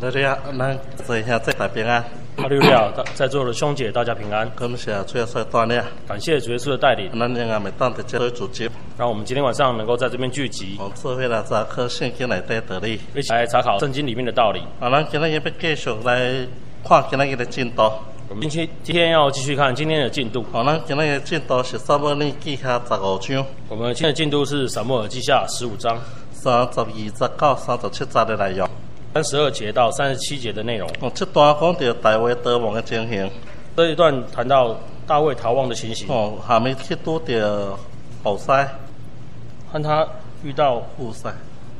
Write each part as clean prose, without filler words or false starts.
大家咱做一下这大平安。 哈利路亚，在座的兄姐，大家平安。 感谢主耶稣的带领， 感谢主耶稣的带领， 咱仍然每当在这里组织， 让我们今天晚上能够在这边聚集， 智慧来查考圣经内底道理， 一起来查考圣经里面的道理。 咱今日要继续来看今日的进度。 我们今天要继续看今天的进度。 咱今日的进度是撒母耳记下15章。 我们今天的进度是撒母耳记下15章 32节到37节的内容。 32节到37节的内容。 这段讲到大卫逃亡的情形。 这一段谈到大卫逃亡的情形。 下面去拄到户篩， 和他遇到户篩。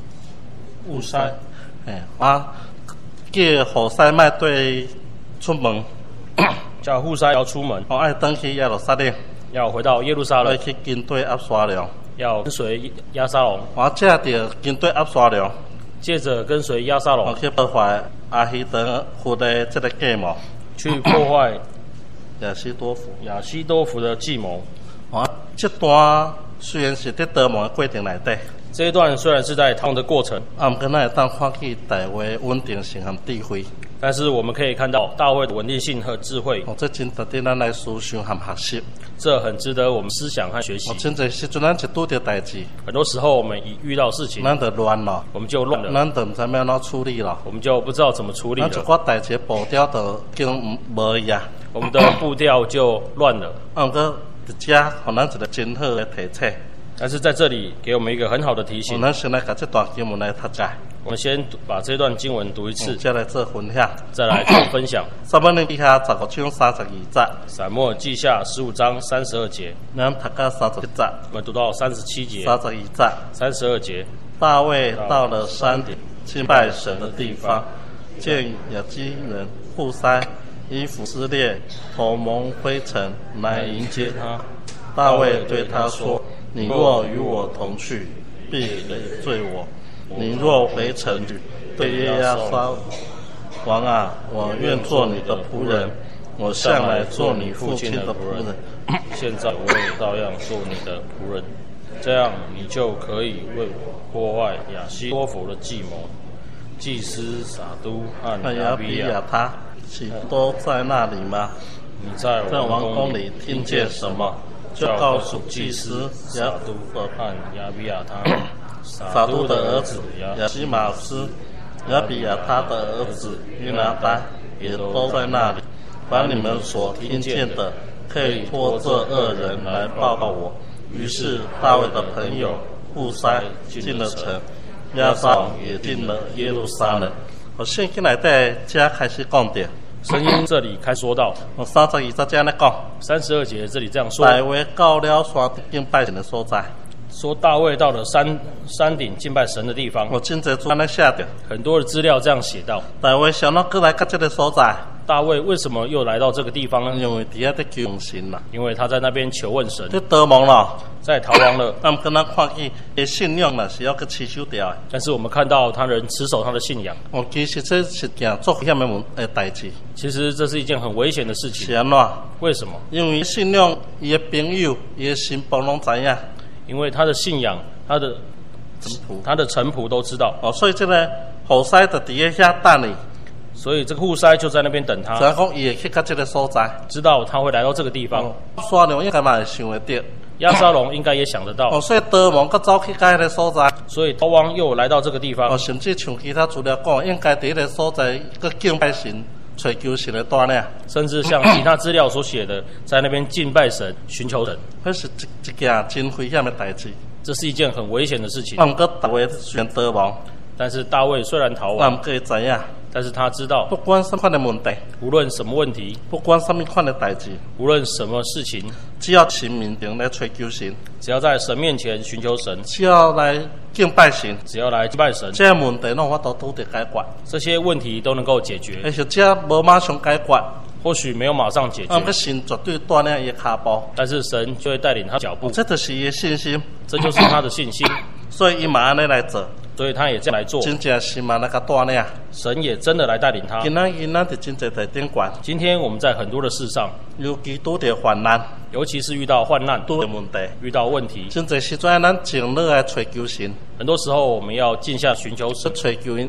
叫户篩莫对出门， 叫户篩要出门， 爱登去耶路撒冷， 要回到耶路撒冷， 去跟对押沙龙， 要跟随押沙龙。 借着跟对押沙龙。 接着跟随押沙龙去破坏亚希多夫的这个计谋， 去破坏亚希多夫的计谋。 这段虽然是在逃亡的过程内底， 这一段虽然是在逃亡的过程， 不过咱会当看见大卫稳定性和智慧。 但是我们可以看到大卫的稳定性和智慧。 这真值得咱来思想和学习。 这很值得我们思想和学习。 真侪时阵，咱一拄到代志， 很多时候我们一遇到事情， 咱就乱了， 我们就乱了， 咱就唔知要怎处理了， 我们就不知道怎么处理了。 咱一寡代志步调就经无一样， 我们的步调就乱了。 不过伫遮，互咱一个真好的提醒。 但是在这里给我们一个很好的提醒。 咱先来把这段经文来读解。 我们先把这段经文读一次， 再来做分享， 再来做分享。 撒母耳记下15章32节。 撒母耳记下15章32节。 咱读到37节。 我们读到37节。 32节。 32节。 大卫到了山顶敬拜神的地方，见亚基人户筛衣服撕裂，头蒙灰尘，来迎接他。大卫对他说：“你若与我同去，必累赘我。你若回城去，对约押沙王啊，我愿做你的仆人，我向来做你父亲的仆人。 现在我也照样做你的仆人，这样你就可以为我破坏亚希多弗的计谋。祭司撒都和亚比亚他都在那里吗？你在王宫里听见什么？就告诉祭司撒都和亚比亚他。 撒都的儿子亚希马斯、亚比亚他的儿子约拿单也都在那里。把你们所听见的，可以托这2人来报告我。”于是大卫的朋友户筛进了城，押沙龙也进了耶路撒冷。圣经内底这开始讲到， 圣经这里开说到 32节这样来讲 ，32节这里这样说： 大卫到了山顶拜神的所在。 说大卫到了山顶敬拜神的地方。 真侪资料写的， 很多的资料这样写到。 大卫想到过来到这个所在。 大卫为什么又来到这个地方呢？ 因为底下在求问神啦。 因为他在那边求问神。 在逃亡了， 在逃亡了。 不过咱看见的信仰啦是要去持守掉的。 但是我们看到他人持守他的信仰。 其实这是件做危险的代志。 其实这是一件很危险的事情。 是安怎？ 为什么？ 因为信仰，伊的朋友、伊的新仆拢知影。 因为他的信仰，他的臣仆都知道。 所以这个户篩就伫遐等你。 所以这个户筛就在那边等他。 所以讲，伊会去到这个所在， 知道他会来到这个地方。 沙龙应该嘛会想得到， 押沙龙应该也想得到。 所以逃亡佮走去到迄个所在， 所以逃亡又来到这个地方。 甚至像其他资料讲，应该伫迄个所在佮敬拜神、找求神的带领。 甚至像其他资料所写的，在那边敬拜神、寻求神。 这是一件真危险的代志。 这是一件很危险的事情。 不过大卫虽然逃亡， 但是大卫虽然逃亡， 不过知影。 但是他知道， 不管什么款的问题， 无论什么问题， 不管什么款的代志， 无论什么事情， 只要神面前来追求神， 只要在神面前寻求神， 只要来敬拜神， 只要来敬拜神， 这些问题拢我都拄得解决， 这些问题都能够解决。 而且这无马上解决， 或许没有马上解决， 神绝对带领伊的脚步， 但是神就会带领他脚步， 这就是伊的信心， 这就是他的信心。 所以伊嘛安尼来做， 所以他也这样来做。 真正是嘛那个带领， 神也真的来带领他。 今仔伫真侪在顶管。 今天我们在很多的事上， 尤其拄着患难， 尤其是遇到患难、 拄着问题、 遇到问题， 真侪时阵咱静落来找求神。 很多时候我们要静下寻求神， 找求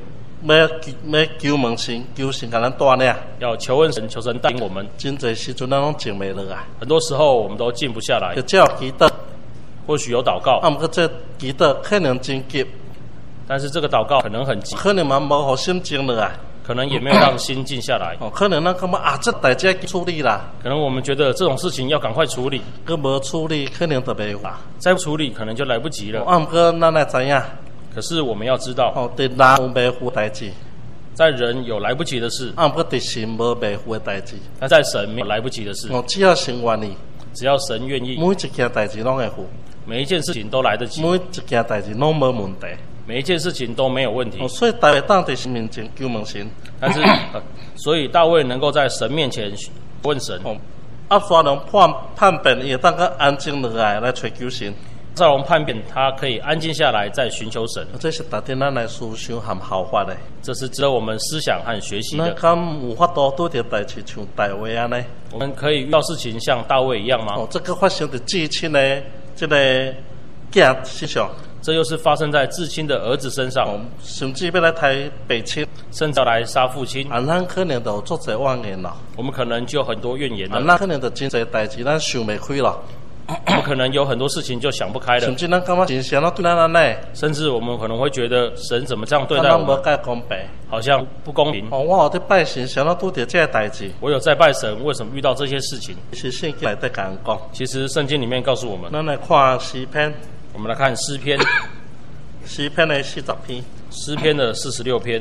要求问神，求神给咱带领。 要求问神，求神带领我们。 真侪时阵咱拢静袂落来， 很多时候我们都静不下来就，只有祈祷， 或许有祷告， 毋过这祈祷可能真急， 但是这个祷告可能很急， 可能嘛无互心静落来。 可能也没有让心静下来。 可能咱感觉这代志要处理啦， 可能我们觉得这种事情要赶快处理， 佮无处理可能就袂话。 再不处理可能就来不及了。 毋过咱来知影， 可是我们要知道， 伫人有袂赴代志， 在人有来不及的事， 毋过伫神无袂赴的代志。 但在神没有来不及的事。 只要神愿意， 只要神愿意， 每一件代志拢会赴， 每一件事情都来得及， 每一件代志拢无问题。 每一件事情都没有问题。 所以大卫当伫神面前求问神， 但是所以大卫能够在神面前问神。 押沙龙叛变，也当个安静落来找求神。 押沙龙叛变，他可以安静下来，再寻求神。 这是值得咱来思想和效法的。 这是值得我们思想和学习的。 咱敢有法度拄着代志像大卫安尼？ 我们可以遇到事情像大卫一样吗？ 这个发生在至亲的这个囝身上。 这又是发生在至亲的儿子身上， 甚至要来杀父亲， 甚至要来杀父亲。 咱可能就有足侪怨言了。 我们可能就有很多怨言了。 咱可能就真侪代志咱想袂开了。 我们可能有很多事情就想不开了。 甚至咱感觉神怎对咱安尼？ 甚至我们可能会觉得神怎么这样对待我们？ 无介公平， 好像不公平。 我有在拜神，想到拄着这些代志。 我有在拜神，为什么遇到这些事情？ 其实圣经内底讲， 其实圣经里面告诉我们。 咱来看诗篇， 我们来看诗篇。 诗篇的40篇， 诗篇的46篇，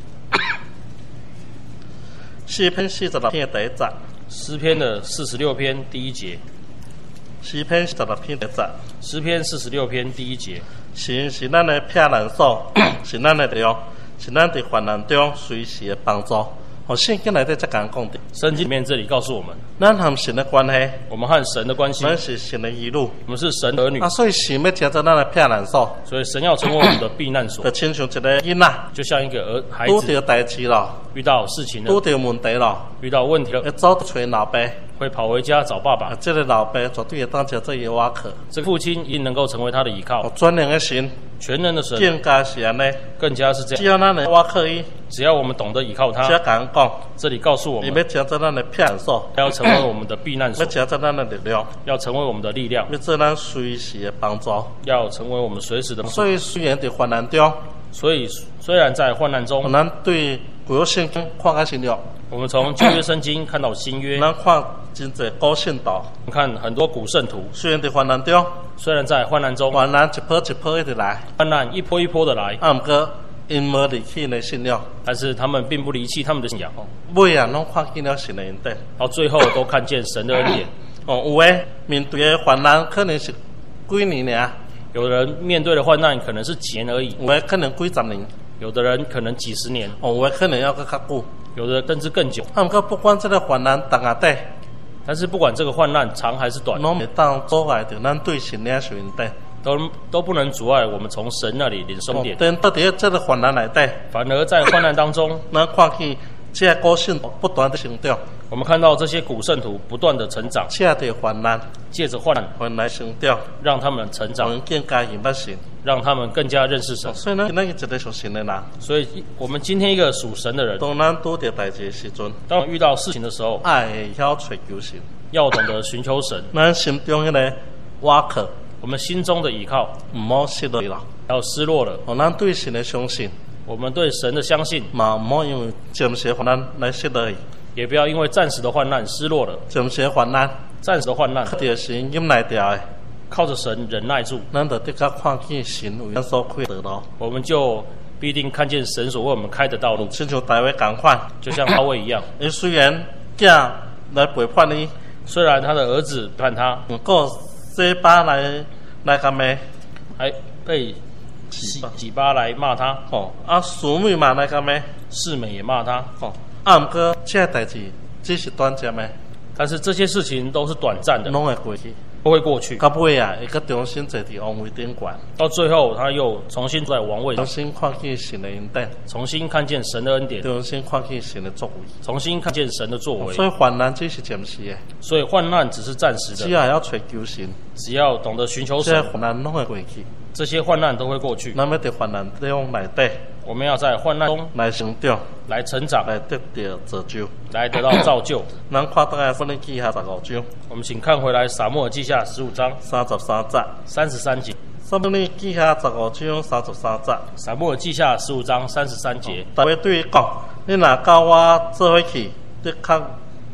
诗篇46篇的第一节， 诗篇的46篇第一节， 诗篇46篇第一节， 诗篇46篇第一节， 神是咱的避难所，是咱的粮，是咱在患难中随时的帮助。圣经内底才讲的。 圣经里面这里告诉我们， 咱和神的关系， 我们和神的关系， 咱是神的儿女， 我们是神的儿女。 所以神要成做咱的避难所， 所以神要成为我们的避难所， 就亲像一个囡仔， 就像一个孩子， 拄着代志了， 遇到事情了， 拄着问题了， 遇到问题了， 要走找老爸， 会跑回家找爸爸。 这个老爸绝对会当成做伊的瓦克， 这个父亲一定能够成为他的依靠。 全能的神， 全能的神， 更加是安尼， 更加是这样。 只要咱的瓦克伊， 只要我们懂得依靠他， 只要讲， 这里告诉我们， 要成做咱的避难所， 要成为我们的避难所， 要成做咱的力量， 要成为我们的力量， 要做咱随时的帮助， 要成为我们随时的帮助。 所以虽然在患难中， 虽然在患难中， 咱对旧约圣经看较深入， 我们从旧约圣经看到新约， 咱看真侪古圣徒， 我们看很多古圣徒， 虽然在患难中， 虽然在患难中， 患难一波一波一直来， 患难一波一波的来， 不过因无离弃的信仰， 但是他们并不离弃他们的信仰， 尾啊拢看见了神的恩典， 到最后都看见神的恩典。 有诶面对的患难可能是几年尔， 有人面对的患难可能是几年而已， 有诶可能几十年， 有的人可能几十年， 有诶可能要搁较久， 有的甚至更久。 不过不管这个患难长啊短， 但是不管这个患难长还是短， 拢会当阻碍着咱对神领受恩典， 都不能阻碍我们从神那里领受恩典。 但到底这个患难内底， 反而在患难当中， 咱看见这个古圣不断的成长， 我们看到这些古圣徒不断的成长， 借着患难， 借着患难来成长， 让他们成长， 更加认识神， 让他们更加认识神。 所以咱今日一个属神的人， 所以我们今天一个属神的人， 当咱拄着代志的时阵， 当我们遇到事情的时候， 爱晓找求神， 要懂得寻求神。 咱心中迄个瓦克， 我们心中的依靠， 唔好失落了， 要失落了。 咱对神的相信， 我们对神的相信， 嘛唔好因为暂时患难来失落去， 也不要因为暂时的患难失落了。 暂时患难， 暂时的患难， 靠着神忍耐掉的， 靠着神忍耐住， 咱就得较看见神为咱所开的路， 我们就必定看见神所为我们开的道路。 亲像大卫同款， 就像大卫一样， 伊虽然囝来背叛你， 虽然他的儿子背叛他， 不过西巴来干咩？ 还被几巴来骂他， 姊妹嘛来干咩？ 世美也骂他， 不过这代志只是短暂的， 但是这些事情都是短暂的， 拢会过去， 都会过去。 到尾啊，会个重新坐伫王位顶管， 到最后他又重新在王位上， 重新看见神的恩典， 重新看见神的恩典， 重新看见神的作为， 重新看见神的作为。 所以患难只是暂时的， 所以患难只是暂时的， 只要找求神， 只要懂得寻求神， 这患难拢会过去， 这些患难都会过去。 咱要在患难中内底， 我们要在患难中来成长， 来成长， 来得到造就， 来得到造就。 咱看倒来《撒母耳记下》15章， 我们请看回来撒母耳记下15章 33节 33节。 撒母耳记下15章33节。 撒母耳记下15章33节。 大卫对伊讲：你若甲我做伙去，的确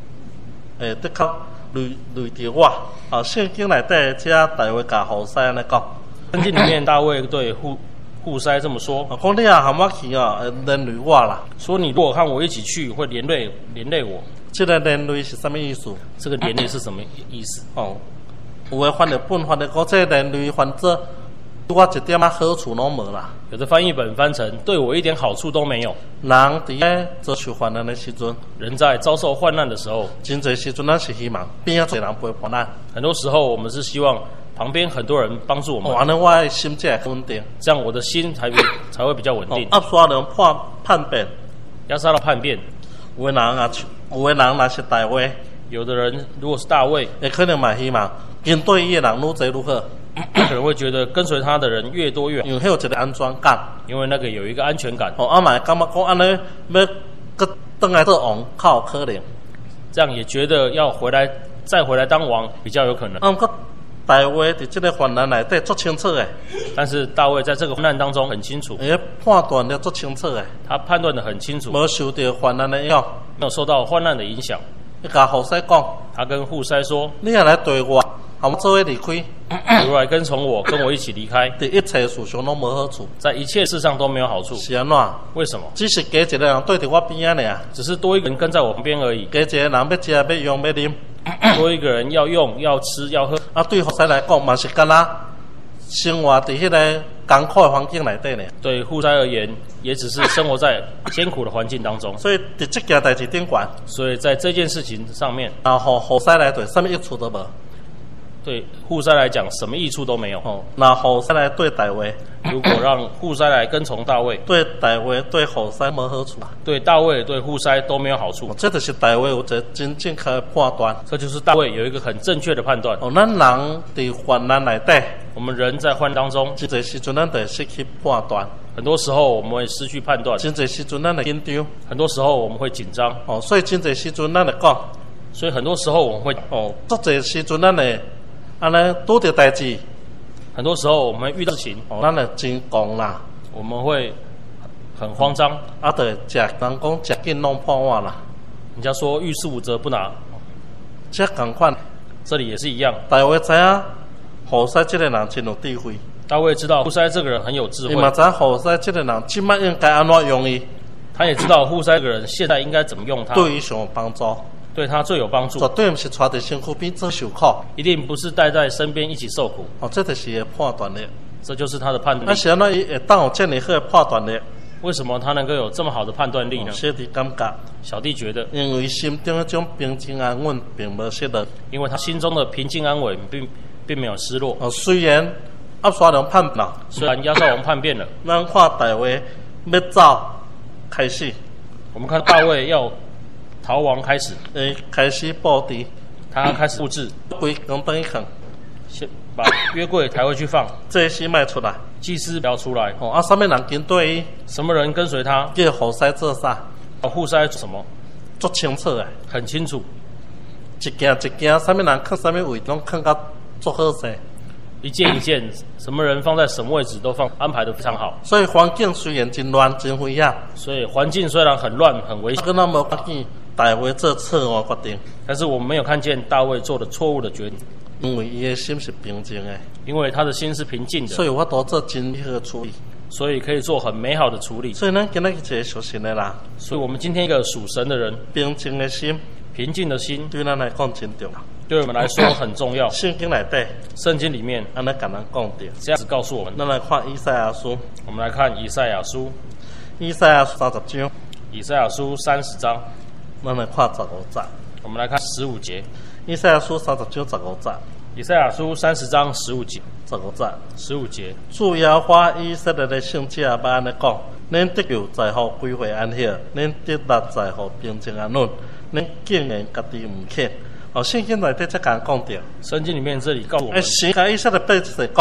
累着我。圣经内底只大卫甲户篩安尼讲。 圣经里面大卫对户筛这么说： 讲你若和我去连累我啦。 说你如果和我一起去，会连累我。 这个连累是什么意思？ 这个连累是什么意思？ 有的翻译本翻译讲，这连累翻做我一点好处拢无啦。 有的翻译本翻成对我一点好处都没有。 人伫咧遭受患难的时阵， 人在遭受患难的时候， 真侪时阵咱是希望边仔侪人陪伴咱。 很多时候我们是希望旁边很多人帮助我们。 安尼我的心才会稳定， 这样我的心才会比较稳定。 押沙龙叛变， 押沙龙叛变。 有的人若是大卫， 有的人如果是大卫， 也可能嘛希望跟对伊的人愈侪愈好。 可能会觉得跟随他的人越多越好， 因为有一个安全感， 因为那个有一个安全感。 嘛感觉讲安尼要搁倒来做王，较有可能。 这样也觉得要再回来当王比较有可能。 不过大卫伫这个患难内底足清楚的， 但是大卫在这个患难当中很清楚， 伊判断了足清楚的， 他判断得很清楚， 无受到患难的影响， 没有受到患难的影响。 伊甲户篩讲， 他跟户筛说：“ 你也来对我，和我做伙离开。” 如来跟从我，跟我一起离开。 在一切事上拢无好处， 在一切事上都没有好处。 是安怎？ 为什么？ 只是加一个人对伫我边仔尔， 只是多一个人跟在我旁边而已。 加一个人要吃要用要啉， 多一个人要用要吃要喝。 对户篩来讲，嘛是敢若生活伫迄个艰苦的环境内底呢。 对户筛而言，也只是生活在艰苦的环境当中。 所以伫这件代志顶悬， 所以在这件事情上面， 户篩来对，什么益处都无。 对户筛来讲，什么益处都没有。 那户篩来对大卫， 如果让户筛来跟从大卫， 对大卫对户篩无好处， 对大卫对户筛都没有好处。 这就是大卫有一个真正确的判断。 这就是大卫有一个很正确的判断。 咱人伫患难内底， 我们人在患难当中， 真侪时阵咱会失去判断。 很多时候我们会失去判断。 真侪时阵咱会紧张。 很多时候我们会紧张。 所以真侪时阵咱会讲。 所以很多时候我们会足侪时阵咱会。安尼拄着代志， 很多时候我们遇到事情， 咱会真讲啦， 我们会很慌张， 就会人讲食紧弄破碗啦。 人家说欲速则不拿， 这同款， 这里也是一样。 大卫知影户篩这个人真有智慧， 大卫知道户筛这个人很有智慧， 伊嘛知影户篩这个人即摆应该安怎用伊， 他也知道户筛这个人现在应该怎么用他， 对伊上有帮助。 对他最有帮助， 绝对不是带在身躯边做受苦， 一定不是带在身边一起受苦。 这就是伊的判断力， 这就是他的判断力。 是安怎伊会当有这么好的判断力？ 为什么他能够有这么好的判断力呢？ 小弟感觉， 小弟觉得， 因为心中那种平静安稳并无失落， 因为他心中的平静安稳并没有失落。 虽然押沙龙叛变， 虽然押沙龙叛变了， 咱看大卫要走开始， 我们看大卫要逃亡开始， 开始布置， 他开始布置， 规刚等一看， 先把约柜抬回去放， 祭司卖出来， 祭司不要出来。 什么人跟对伊？ 什么人跟随他？ 叫户篩做啥？ 户筛什么？ 足清楚的， 很清楚。 一件一件，什么人放什么位，拢放到足好势。 一件一件，什么人放在什么位置都安排得非常好。 所以环境虽然真乱真危险， 所以环境虽然很乱很危险， 跟咱无看见大卫做错误决定， 但是我们没有看见大卫做的错误的决定， 因为伊的心是平静的， 因为他的心是平静的， 所以我都做真好的处理， 所以可以做很美好的处理。 所以咱今日一个属神的人， 所以我们今天一个属神的人， 平静的心， 平静的心， 对咱来讲真重要。 对我们来说很重要。 圣经内底， 圣经里面安尼甲咱讲着， 这样子告诉我们。 咱来看以赛亚书， 我们来看以赛亚书， 以赛亚书30章， 以赛亚书30章， 咱来看15节， 我们来看15节， 以赛亚书30章15节， 以赛亚书30章15节 ，15节， 主耶和华以色列的圣者要安尼讲：恁得救在乎归回安息，恁得力在乎平静安稳，恁竟然家己唔肯。圣经内底才敢讲着， 圣经里面这里告诉我们， 神甲以色列百姓讲，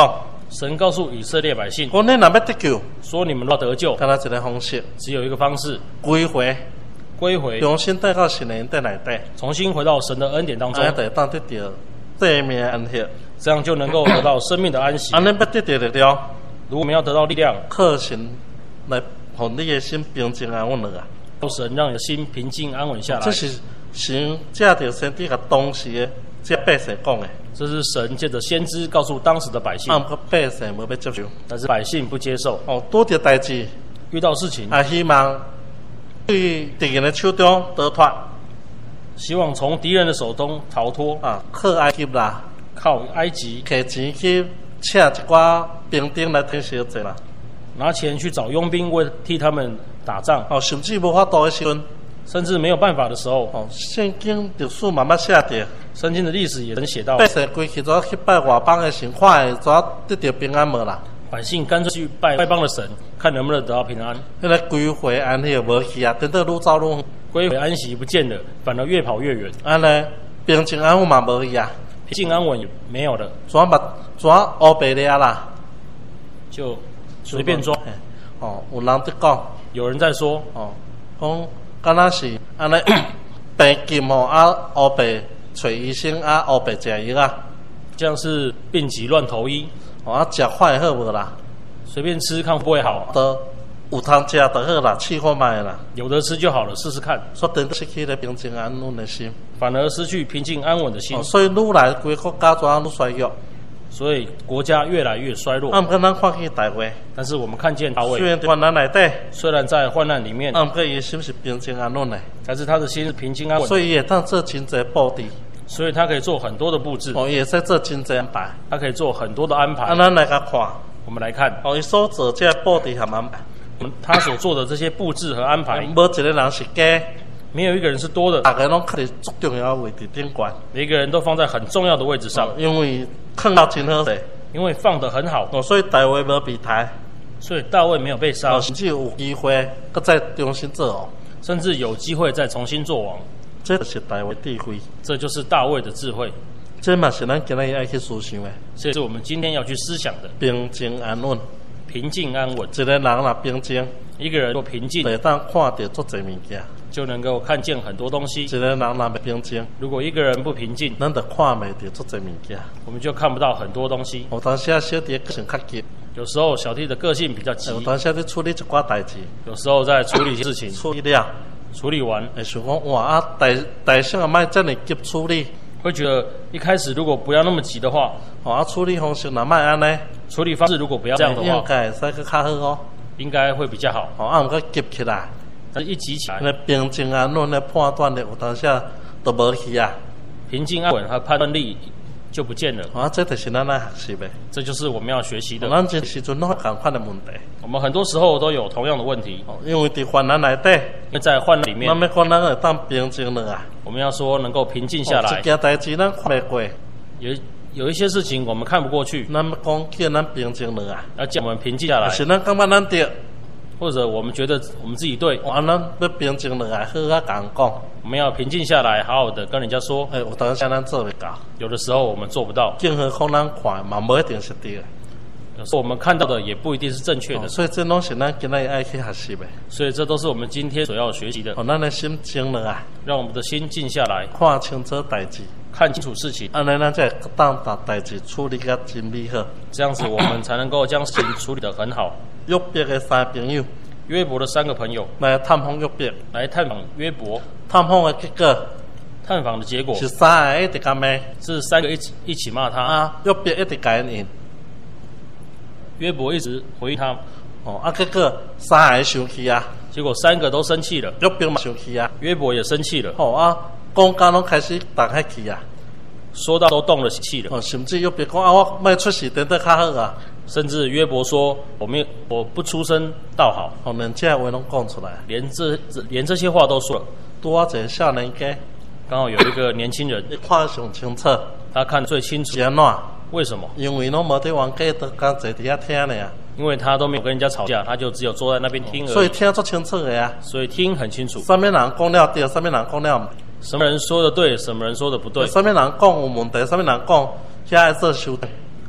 神告诉以色列百姓， 讲你若要得救， 说你们要得救， 敢若一个方式， 只有一个方式， 归回， 归回， 重新带到神的恩典内底， 重新回到神的恩典当中， 安尼就当得到生命的安息。 这样就能够得到生命的安息。 安尼要得到力量， 如果我们要得到力量， 靠神来让你的心平静安稳了啊！ 靠神让你的心平静安稳下来。 这是神借着先知甲当时的这百姓讲的， 这是神借着先知告诉当时的百姓， 不过百姓无要接受， 但是百姓不接受。 拄着代志， 遇到事情， 希望对敌人的手中得脱， 希望从敌人的手中逃脱。 靠埃及啦， 靠埃及， 摕钱去请一寡兵丁来替小者啦， 拿钱去找佣兵为替他们打仗。 甚至无法度的时阵， 甚至没有办法的时候， 圣经历史慢慢写着， 圣经的历史也能写到， 百姓归去怎去拜外邦的神，看会怎得到平安无啦？ 百姓干脆去拜外邦的神，看能不能得到平安。 迄个归回安息无去啊，等到愈走愈远， 归回安息不见了，反而越跑越远。 安尼平静安稳嘛无去啊， 平静安稳也没有了， 怎乌白了啦？ 就随便抓。 有人在讲， 有人在说， 讲敢若是安尼病急乌白找医生乌白食药啊， 这样是病急乱投医。 食快好无啦？ 随便吃看会不会好？ 都有通食就好啦，试看卖啦。 有得吃就好了，试试看。 说等失去了平静安稳的心， 反而失去平静安稳的心。 所以愈来规个国家怎样愈衰弱？ 所以国家越来越衰弱。 不过咱看见大卫， 但是我们看见大卫， 虽然在患难内底， 虽然在患难里面， 不过伊的心是平静安稳的， 但是他的心是平静安稳， 所以也当做真侪布置。 所以他可以做很多的布置， 也在做真侪安排， 他可以做很多的安排。 咱来甲看， 我们来看， 伊所做这布置和安排， 他所做的这些布置和安排， 无一个人是假， 没有一个人是多的， 大家拢放在最重要的位置顶端， 每一个人都放在很重要的位置上， 因为放到真好势， 因为放得很好， 所以大卫无被杀， 所以大卫没有被杀， 甚至有机会搁再重新做王， 甚至有机会再重新做王。 这就是大卫智慧， 这就是大卫的智慧。 这嘛是咱今日要去思想的， 这是我们今天要去思想的。 平静安稳， 平静安稳。 一个人若平静， 一个人若平静， 会当看到足侪物件， 就能够看见很多东西。 一个人若不平静， 如果一个人不平静， 咱就看袂到足侪物件， 我们就看不到很多东西。 有当时小弟个性较急， 有时候小弟的个性比较急， 有当时在处理一寡代志， 有时候在处理一些事情， 处理了。 处理完， 会想讲哇大小也莫这么急处理， 会觉得一开始如果不要那么急的话， 处理方式哪莫安尼？ 处理方式如果不要这样的话， 应该会使去较好哦， 应该会比较好。 毋过急起来， 但是一急起来， 那平静安稳的判断力有当时都无去啊， 平静安稳和判断力就不见了。 这就是咱来学习的， 这就是我们要学习的。 咱这时阵拢同款的问题， 我们很多时候都有同样的问题， 因为在患难内底， 因为在患难里面， 咱要讲咱会当平静了啊。 我们要说能够平静下来。 一件代志咱看袂过， 有一些事情我们看不过去， 咱要讲叫咱平静了啊， 要叫我们平静下来。 是咱感觉咱对， 或者我们觉得我们自己对， 咱要平静了啊，好甲讲讲。 我们要平静下来，好好的跟人家说。 有当时咱做袂到， 有的时候我们做不到， 更何况咱看嘛无一定是对的。 有时候我们看到的也不一定是正确的， 所以这拢是咱今日爱去学习的。 所以这都是我们今天所要学习的。 咱的心静了啊， 让我们的心静下来， 看清楚代志， 看清楚事情， 安尼咱才会当把代志处理甲真美好。 这样子我们才能够将事情处理得很好。 约伯的三朋友， 约伯的3个朋友来探访约伯， 来探访约伯。 探访的结果， 探访的结果是3个一直甲骂， 是3个一起骂他。 约伯一直甲因应， 约伯一直回应他。 结果3个生气啊， 结果3个都生气了， 约伯嘛生气啊， 约伯也生气了。 讲到拢开始动起气啊， 说到都动了气了。 甚至约伯讲我莫出事，等得较好啊。 甚至约伯说我不出声倒好。 连这话拢讲出来， 连这些话都说了。 多一个少年家， 刚好有一个年轻人， 你看上清楚， 他看最清楚。 安怎？ 为什么？ 因为拢无伫王家，都刚坐伫遐听呢。 因为他都没有跟人家吵架，他就只有坐在那边听而已。 所以听足清楚的啊。 所以听很清楚。 什么人讲了对，什么人讲了什么人说的对，什么人说的不对。 什么人讲有问题，什么人讲遐爱做修正。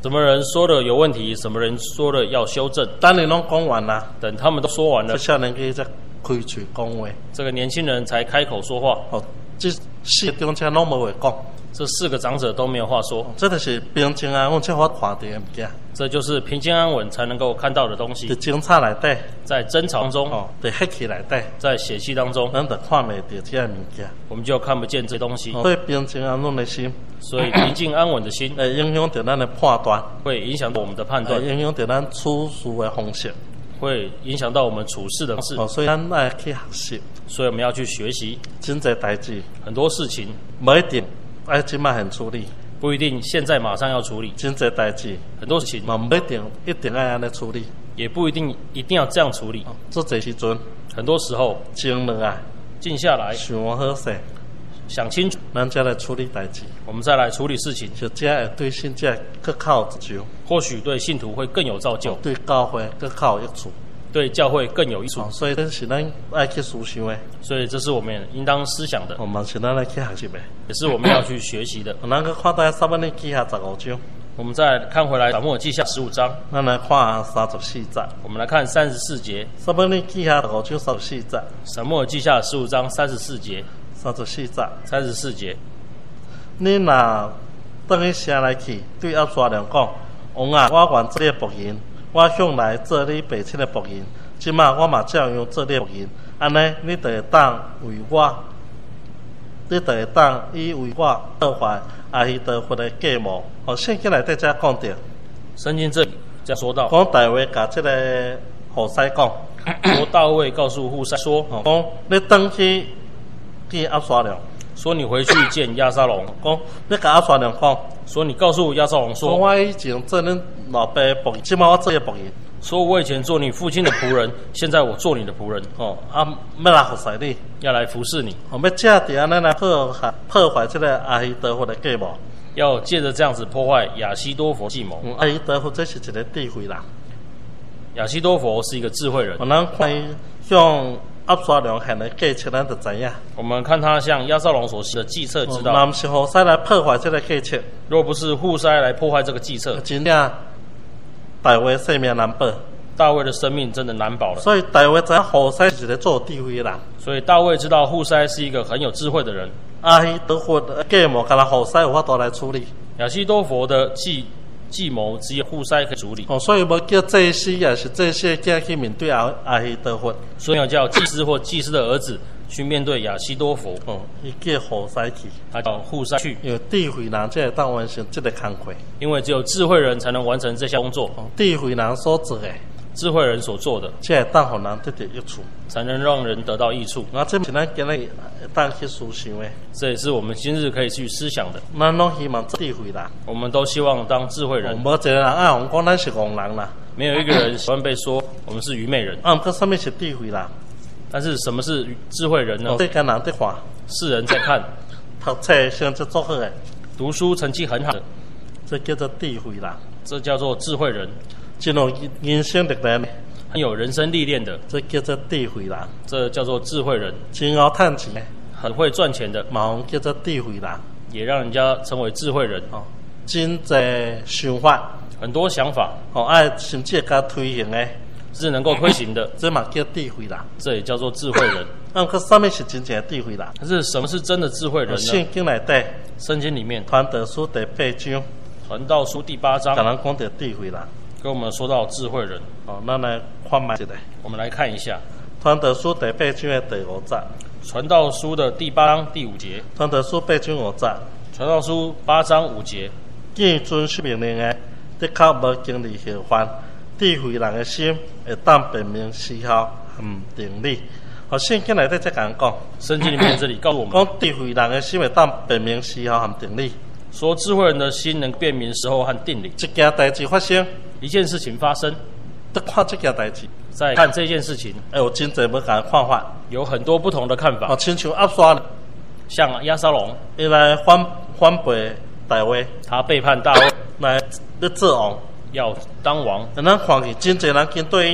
什么人说的有问题，什么人说的要修正。 等你拢讲完啦， 等他们都说完了， 这少年家才开嘴讲话。 这个年轻人才开口说话。 这4个中间拢无话讲。 这4个长者都没有话说。 这就是平静安稳才好看到的物件。 这就是平静安稳才能够看到的东西。 在争吵内底， 在争吵中， 在血气内底， 在血气当中， 咱就看袂到这物件， 我们就看不见这东西。 所以平静安稳的心， 所以平静安稳的心， 会影响到咱的判断， 会影响到我们的判断， 影响到咱处事的方式， 会影响到我们处事的方式。 所以咱爱去学习， 所以我们要去学习。 真侪代志， 很多事情不一定爱即马很处理， 不一定现在马上要处理。 真侪代志， 很多事情嘛不一定爱安尼处理， 也不一定要这样处理。 做这时阵， 很多时候静落来， 静下来， 想好势， 想清楚， 咱再来处理代志， 我们再来处理事情， 就这会对信者更较有造就， 或许对信徒会更有造就， 对教会更较有益处。 对教会更有益处， 所以这是咱爱去思想的。 所以这是我们应当思想的， 我们是咱来去学习的， 也是我们要去学习的。 咱去看待撒母耳记下15章， 我们再看回来撒母耳记下15章， 咱来看34节。 我们来看34节。 撒母耳记下15章34节。 撒母耳记下15章34节。 34节。 34节。 你若转去城内去，对押沙龙讲：王啊，我愿做你的仆人。我向来做你父亲的仆人，即马我嘛照样做你的仆人。安尼，你就会当为我，你就会当以为我破坏亚希多弗的计谋。圣经内底才讲到， 圣经这里在说到， 讲大卫甲这个户篩讲， 说大卫告诉户篩说， 讲你转去见押沙龙， 说你回去见押沙龙， 讲你甲押沙龙讲， 说你告诉押沙龙说， 我以前做恁老爸的仆人，即马我做你的仆人。 说我以前做你父亲的仆人，现在我做你的仆人。 要来服侍你， 要来服侍你。 要借着安尼来破坏这个亚希多弗的计谋， 要借着这样子破坏亚希多弗计谋。 亚希多弗这是一个智慧人， 亚希多弗是一个智慧人。 我们看伊向押沙龙行的计策，咱就知影。 我们看他向押沙龙所行的计策，知道。 若不是户篩来破坏这个计策， 若不是户筛来破坏这个计策， 真正大卫性命难保。 大卫的生命真的难保了。 所以大卫知影户篩是一个做智慧的人。 所以大卫知道户筛是一个很有智慧的人。 亚希多弗的计谋，敢若户篩有法度来处理。 亚希多弗的计谋只有户筛可以处理。 所以无叫祭司也是祭司的囝去面对亚希多弗。 所以要叫祭司或祭司的儿子去面对亚希多弗。 伊叫户篩去， 他叫户筛去。 因为智慧人才会当完成这个工作。 因为只有智慧人才能完成这项工作。 智慧人所做的， 智慧人所做的， 才会当互人得到益处， 才能让人得到益处。 这是咱今日当去思想的， 这也是我们今日可以去思想的。 咱拢希望做智慧人， 我们都希望当智慧人。 无一个人爱讲咱是戆人啦， 没有一个人喜欢被说我们是愚昧人。 不过什么是智慧人？ 但是什么是智慧人呢？ 对跟人在看， 世人在看， 读册成绩做好的， 读书成绩很好的， 这叫做智慧人， 这叫做智慧人。 真有人生历练的， 很有人生历练的， 这叫做智慧人， 这叫做智慧人。 真好赚钱的， 很会赚钱的， 嘛叫做智慧人， 也让人家成为智慧人。 真侪想法， 很多想法， 爱甚至加推行的， 是能够推行的， 这嘛叫智慧人， 这也叫做智慧人。 不过什么是真正的智慧人？ 但是什么是真的智慧人呢？ 圣经内底， 圣经里面传道书第8章， 传道书第8章， 跟人讲到智慧人， 跟我们说到智慧人。 咱来看卖一下。 我们来看一下传道书第8章的第5节。 传道书的第8章第5节。 传道书8章5节。 传道书8章5节。 见遵守命令的，的确无经历后患。智慧人的心会当辨明时效和定理。圣经内底才讲， 圣经里面这里告诉我们， 讲智慧人的心会当辨明时效和定理。 说智慧人的心能辨明时候和定理。 一件代志发生， 一件事情发生， 得看这件代志， 再看这件事情， 有真侪不同的看法， 有很多不同的看法。 亲像押沙龙， 像押沙龙， 伊来反背大卫， 他背叛大卫， 来做王， 要当王。 咱看去真侪人跟对伊，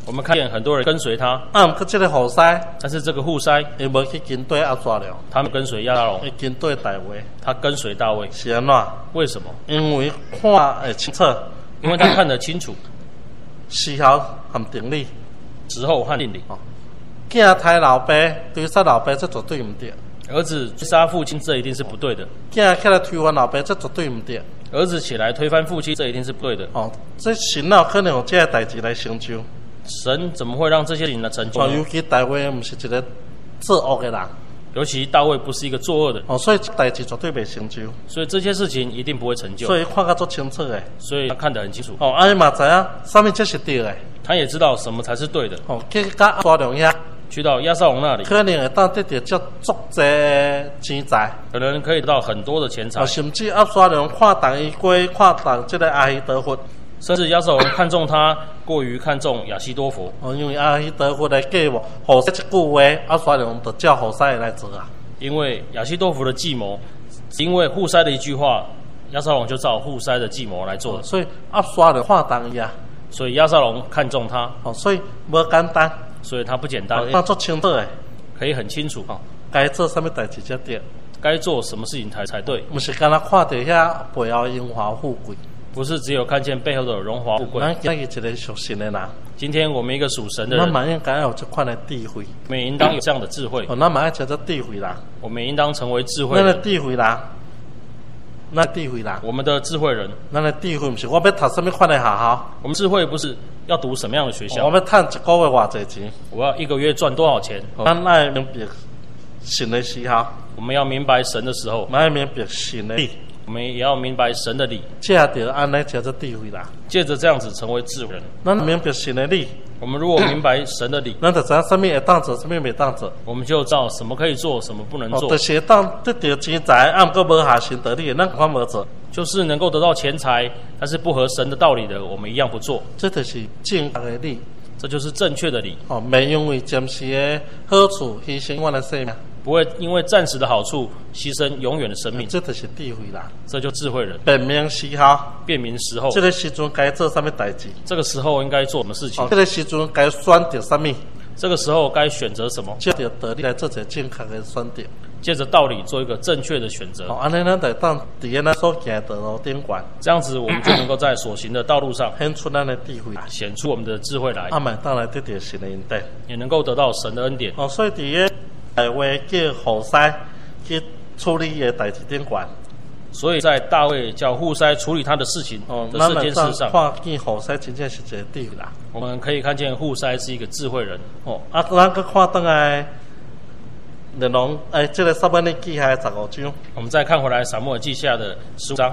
我们看见很多人跟随他， 毋过这个户筛， 但是这个户筛伊无去跟对押沙龙， 他们跟随亚撒龙， 伊跟对大卫， 他跟随大卫， 是安怎？ 为什么？ 因为看会清楚， 因为他看得清楚时效和定理。 时候和定理。 囝杀老爸，追杀老爸，这绝对唔对； 儿子杀父亲，这一定是不对的； 囝起来推翻老爸，这绝对唔对。 儿子起来推翻父亲，这一定是不对的。 这神哪有可能用这个代志来成就？ 神怎么会让这些事情来成就？ 尤其大卫唔是一个作恶的人， 尤其大卫不是一个作恶的， 所以这代志绝对袂成就。 所以这些事情一定不会成就。 所以看得足清楚的， 所以他看得很清楚。 伊嘛知影什么才是对的。 他也知道什么才是对的。 去到押沙龙遐， 去到押沙龙那里， 可能会当得到足济钱财， 可能可以得到很多的钱财。 甚至押沙龙看重伊过看重这个阿希多弗， 甚至押沙龙看重他过于看重亚希多弗。 因为阿希多弗来计谋，户篩一句话，押沙龙就叫户篩来做啊。 因为亚希多弗的计谋，因为户筛的一句话，押沙龙就照户筛的计谋来做。 所以押沙龙看重伊啊。 所以押沙龙看重他， 所以无简单， 所以他不简单， 他做清楚的， 可以很清楚， 该做什么代志才对， 该做什么事情才对， 不是干那看到遐背后荣华富贵， 不是只有看见背后的荣华富贵。 咱今日一个属神的人， 今天我们一个属神的人， 咱嘛应该有这款的智慧， 我们应当有这样的智慧， 咱嘛要叫做智慧人， 我们应当成为智慧人。 人。 咱的智慧人。那智慧人， 我们的智慧人， 咱的智慧不是我要读什么款的学校， 我们智慧不是要读什么样的学校， 我要赚一个月偌济钱， 我要一个月赚多少钱。 咱爱明白神的时候， 我们要明白神的时候， 我们要明白神的理， 我们也要明白神的理， 借着安尼叫做智慧人， 借着这样子成为智慧人。 咱明白神的理。 我们如果明白神的理， 咱就知影什么会当做，什么袂当做， 我们就知道什么可以做，什么不能做。 就是会当得到钱财，毋过无合神道理，咱看无做。 就是能够得到钱财，但是不合神的道理的，我们一样不做。 这就是正确的理， 这就是正确的理。 袂因为暂时的好处牺牲我的生命， 不会因为暂时的好处牺牲永远的生命。 这就是智慧人， 这就智慧人。 辨明时候， 辨明时候， 这个时阵该做什么代志， 这个时候应该做什么事情， 这个时阵该选择什么， 这个时候该选择什么， 借着道理来做一个正确的选择， 借着道理做一个正确的选择。 安尼咱就当伫咱所行的道路顶管， 这样子我们就能够在所行的道路上显出咱的智慧， 显出我们的智慧来， 阿们当来得到神的恩典， 也能够得到神的恩典。 所以伫个大卫叫户篩去处理的代志顶管。 所以在大卫叫户筛处理他的事情的这件事上， 看见户篩真正是一个智慧人。 我们可以看见户筛是一个智慧人。 咱搁看倒来，列王这个撒母耳记下15章。 我们再看回来撒母耳记下的15章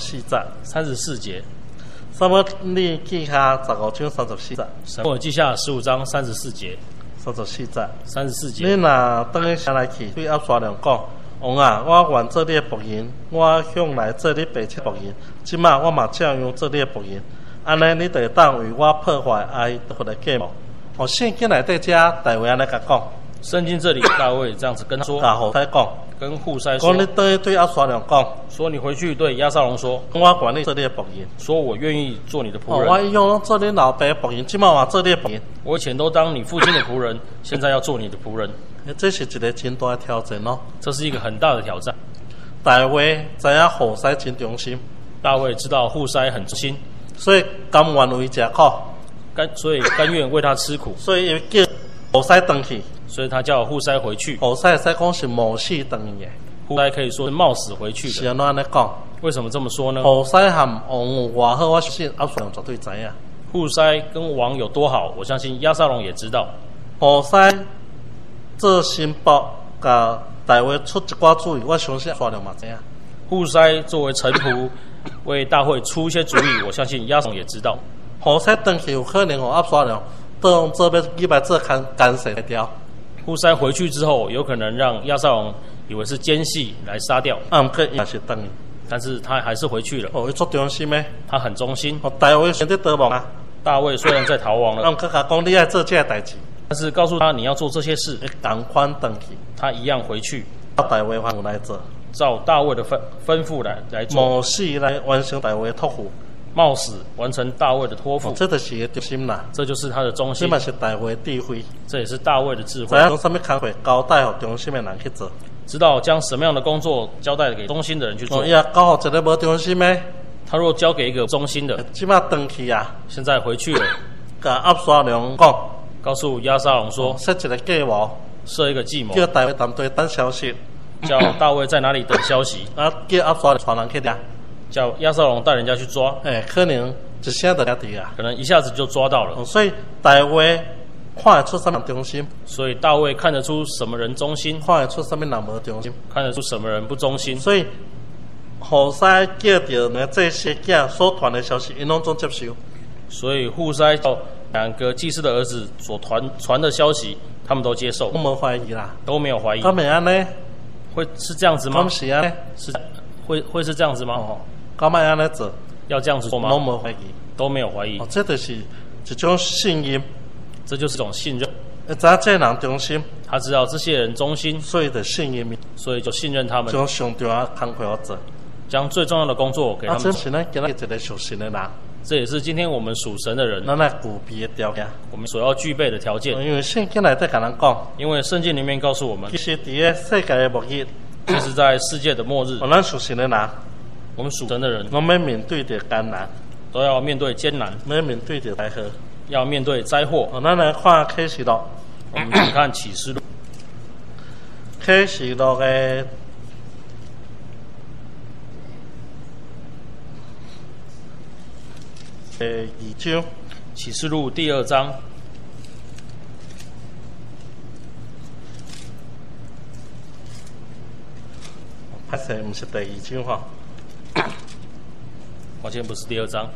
34 节。 撒母耳记下15章34节。 撒母耳记下15章34节。 34节。 你若等去下来去，对押沙龙讲。王啊，我愿做你的仆人，我向来做你白切仆人，即马我嘛照样做你的仆人。安尼你就当为我破坏阿希多弗的计谋。圣经内底遮大卫安尼甲讲， 圣经这里大卫这样子跟他说， 甲户篩讲， 跟户筛说， 讲你等于对押沙龙讲， 说你回去对押沙龙说， 我愿意做你的仆人， 说我愿意做你的仆人。 我以往做你老爸的仆人，即马我做你的仆人。 我以前都当你父亲的仆人，现在要做你的仆人。 这是一个真大的挑战哦。 这是一个很大的挑战。 大卫知影户篩真忠心， 大卫知道户筛很忠心， 所以甘愿为吃苦， 所以甘愿为他吃苦， 所以叫户篩回去， 所以他叫户筛回去。 户篩使讲是冒死回去的， 户筛可以说是冒死回去的。 是安怎讲？ 为什么这么说呢？ 户篩和王有偌好，我相信押沙龙绝对知影。 户筛跟王有多好，我相信押沙龙也知道。 户篩做新报，甲大卫出一寡主意，我相信押沙龙嘛知影。 户筛作为臣仆，为大会出一些主意，我相信押沙龙也知道。 户篩回去有可能互押沙龙当做要礼拜做干涉掉。 户筛回去之后，有可能让押沙龙以为是奸细来杀掉。 毋过伊也是回去， 但是他还是回去了。 伊足忠心诶， 他很忠心。 大卫选择逃亡啊。 大卫虽然在逃亡了， 佮讲你爱做这代志， 但是告诉他你要做这些事， 同款回去， 他一样回去， 照大卫来做， 照大卫的吩咐来做， 冒死来完成大卫的托付。 冒死完成大卫的托付。 这就是他的中心啦。 这就是他的中心。 这嘛是大卫的智慧。 这也是大卫的智慧。 知影用什么工作交代给中心的人去做。 知道将什么样的工作交代给中心的人去做。 伊也交给一个无中心的。 他若交给一个中心的， 即马回去啊， 现在回去了， 甲押沙龙讲， 告诉押沙龙说， 设一个计谋， 设一个计谋， 叫大卫团队等消息， 叫大卫在哪里等消息， 啊，叫押沙传人去抓， 叫押沙龙带人家去抓， 可能一下就抓到啊， 可能一下子就抓到了， 所以大卫看得出什么人中心， 所以大卫看得出什么人忠心， 看得出什么人无忠心， 看得出什么人不忠心， 所以。户筛叫到呢这些囝所传的消息，因拢总接受。 所以户筛叫两个祭司的儿子所传的消息，他们都接受。 我没怀疑啦， 都没有怀疑。 他们安呢？ 会是这样子吗？ 是啊， 是会是这样子吗？ 哦，干嘛安尼做？ 要这样子做吗？ 都没怀疑， 都没有怀疑。 这就是一种信任， 这就是一种信任。 知影这人忠心， 他知道这些人忠心， 所以就信任， 所以就信任他们， 将上重要的工作做。 将最重要的工作给他们。 这是咱今日一个属神的人， 这也是今天我们属神的人， 咱来具备的条件， 我们所要具备的条件。 因为圣经内底跟咱讲， 因为圣经里面告诉我们， 其实在世界的末日， 就是在世界的末日， 咱属神的人， 我们属神的人， 我们面对的艰难， 都要面对艰难， 要面对的灾祸， 要面对灾祸。 咱来看启示录， 我们请看启示录， 启示录的。2章， 启示录第2章， 拍摄不是第2章哈， 抱歉，不是第2章。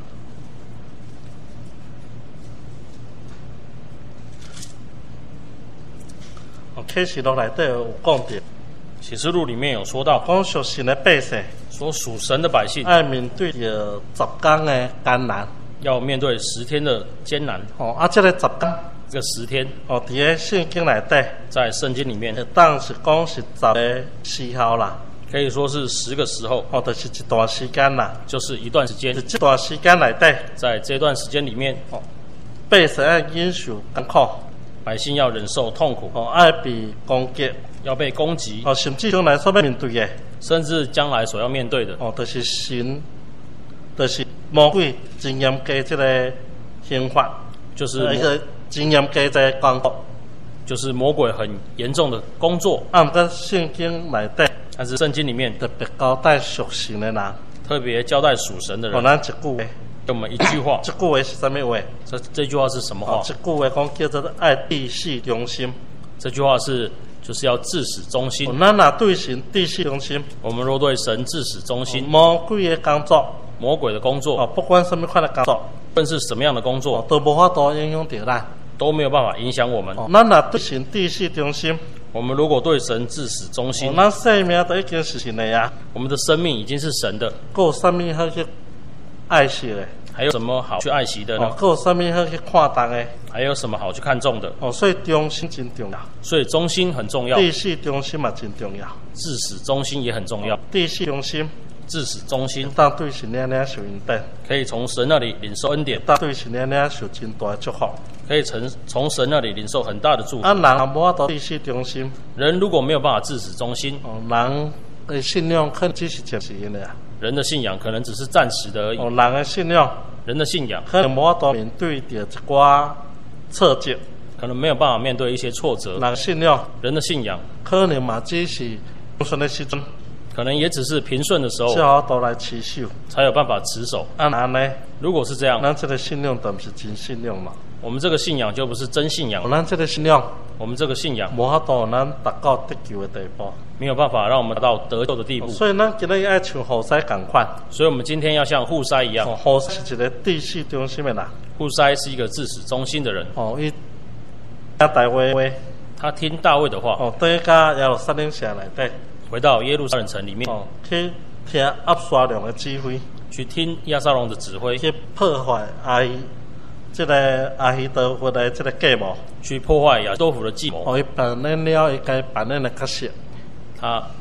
启示录内底有讲到， 启示录里面有说到， 讲属神的百姓， 说属神的百姓， 要面对着10天的艰难。 要面对10天的艰难。 这个10天， 这个10天， 在圣经内底， 在圣经里面， 当是讲是10个时候啦， 可以说是10个时候， 就是一段时间啦， 就是一段时间。 这段时间内底， 在这段时间里面， 百姓要忍受艰苦， 百姓要忍受痛苦， 要被攻击， 要被攻击， 甚至将来所要面对的， 甚至将来所要面对的， 就是神，就是魔鬼真严格这个刑罚， 就是一个真严格这个工作， 就是魔鬼很严重的工作。 按个圣经内底， 但是圣经里面特别交代属神的人， 特别交代属神的人。 咱一句话， 给我们一句话。 这句话是什么话？ 这句话是什么话？ 这句话讲叫做爱地系忠心。 这句话是就是要至死忠心。 咱若对神地系忠心， 我们若对神至死忠心， 魔鬼的工作。 魔鬼的工作， 不管什么款的工作， 无论是什么样的工作， 都无法度影响到咱， 都没有办法影响我们。 咱若对神至死忠心， 我们如果对神至死忠心， 咱生命都已经是神的呀。 我们的生命已经是神的， 还有什么好去爱惜的？ 还有什么好去爱惜的呢？ 还有什么好去看重的？ 还有什么好去看重的？ 所以忠心真重要。 所以忠心很重要， 至死忠心嘛真重要。 至死忠心也很重要。 至死忠心。 至死忠心， 当对神领受恩典， 可以从神那里领受恩典； 当对神领受真大的祝福， 可以从神那里领受很大的祝福。 人无法度至死忠心， 人如果没有办法至死忠心， 人的信仰可能只是暂时的啊。 人的信仰可能只是暂时的而已。 人的信仰， 人的信仰可能无法度面对着一寡挫折， 可能没有办法面对一些挫折。 人信仰， 人的信仰可能嘛只是平顺的时阵。 可能也只是平顺的时候， 才有都来持守， 才有办法持守。 安呢？ 如果是这样， 咱这个信仰都不是真信仰嘛。 我们这个信仰就不是真信仰。 咱这个信仰， 我们这个信仰， 无法度咱达到得救的地步， 没有办法让我们达到得救的地步。 所以咱今日要像户筛同款。 所以我们今天要像户筛一样。 户筛是一个至死忠心的人。 户筛是一个至死忠心的人。 伊大卫话， 他听大卫的话。 对甲耶路撒冷城内底。 回到耶路撒冷城里面， 去听押沙龙的指挥， 去听押沙龙的指挥， 去破坏这个阿希多弗的这个计谋， 去破坏亚多弗的计谋。 伊扮演了伊该扮演的角色， 他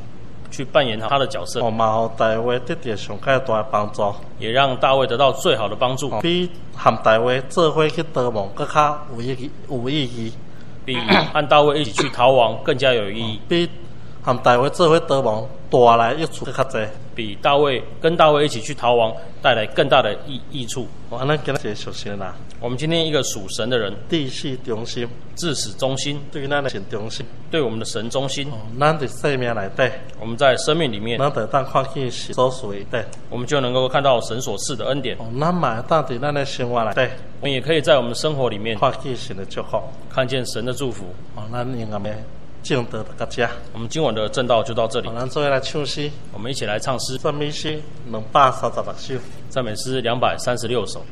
去扮演他的角色， 嘛让大卫得到上介大的帮助， 也让大卫得到最好的帮助， 比和大卫做伙去逃亡更加有意义， 比和大卫一起去逃亡更加有意义， 比和大卫做伙逃亡带来益处更加多， 比跟大卫一起去逃亡带来更大的益处。 咱今日属神啦， 我们今天一个属神的人， 至始忠心， 至始忠心， 对咱的神忠心， 对我们的神忠心。 咱的生命内底， 我们在生命里面， 咱就当看见神所赐的， 我们就能够看到神所赐的恩典。 咱嘛当在咱的生活内底， 我们也可以在我们生活里面看见神的祝福， 看见神的祝福。 咱应该要正道到这。 我们今晚的正道就到这里。 咱做来唱诗， 我们一起来唱诗。 赞美诗236首， 赞美诗236首。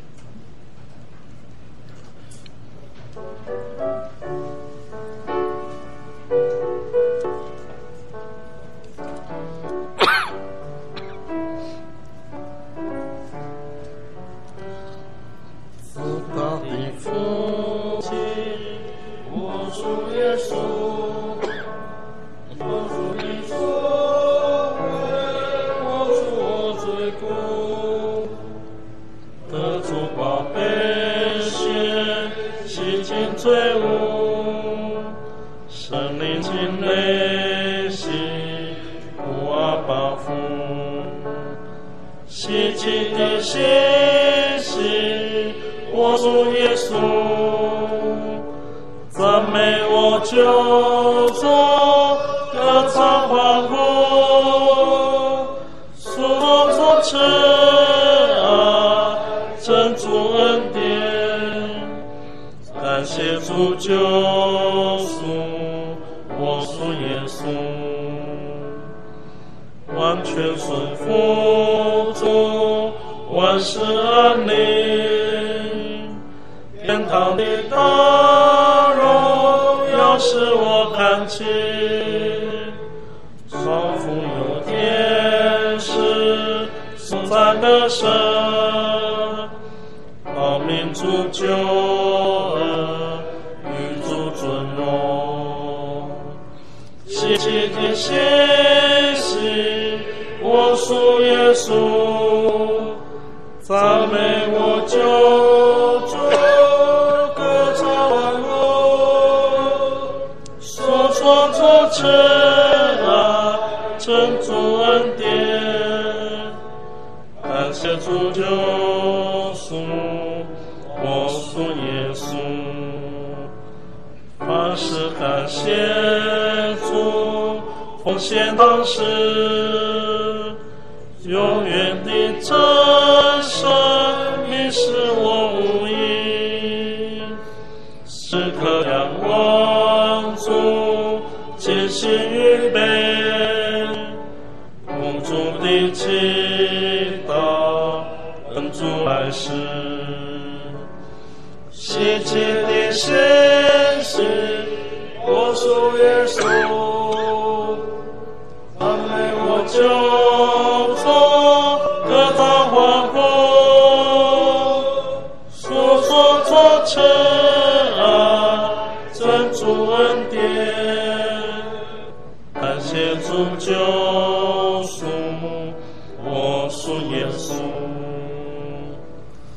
主救赎，我属耶稣。